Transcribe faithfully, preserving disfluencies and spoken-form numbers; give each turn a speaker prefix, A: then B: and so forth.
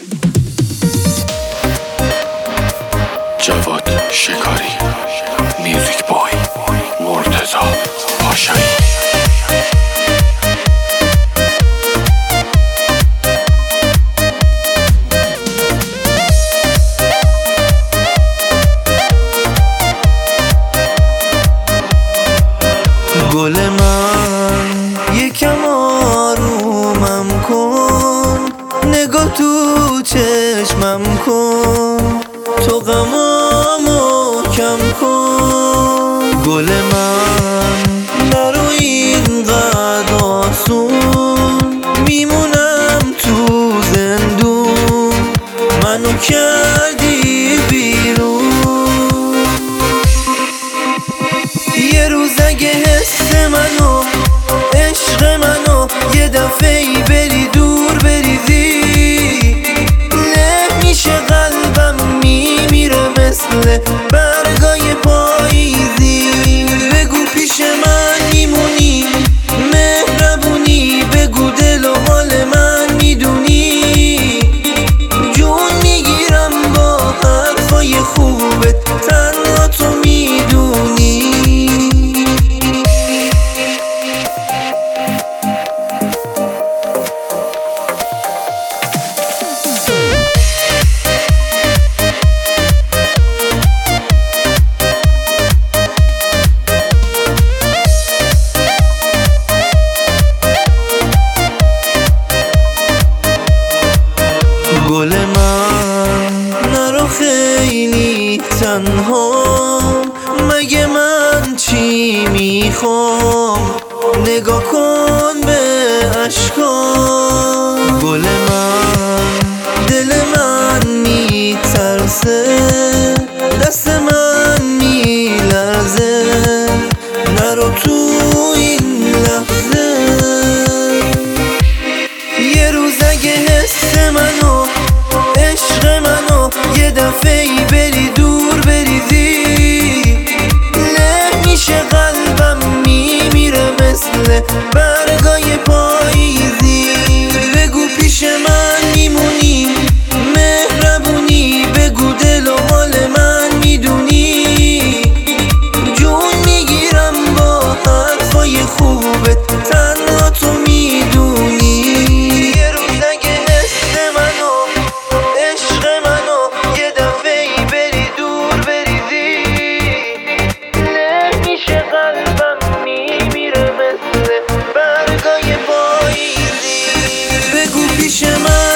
A: جواد شکاری، میوزیک بای مرتضی پاشایی.
B: گل من یکم آرومم کن، نگاه تو چشمم کن، تو غمامو کم کن. گل من نرو اینقدر آسون، میمونم تو زندون، منو کردی بیرون. یه روز اگه حس منو عشق منو یه دفعه‌ای بری دور بریزی، نمیشه قلبم میمیره مثل برگای پاییزی. بگو پیش من میمونی مهربونی، بگو دل و حال من میدونی، جون میگیرم با حرفای خوبت، تنها تو میدونی. گل من نرو خیلی تنها، مگه من چی میخوام، نگاه کن به اشکام. گل من دل من میترسه، دست من میلرزه، نرو تو این لحظه. یه روز اگه حس منو عشق منو یه دفعه‌ای بری دور بریزی، نمیشه قلبم میمیره مثل برگای پاییزی. بگو پیش من میمونی مهربونی، بگو دل و حال من میدونی، جون میگیرم با حرفای خوبت، تنها تو میدونی. پیش من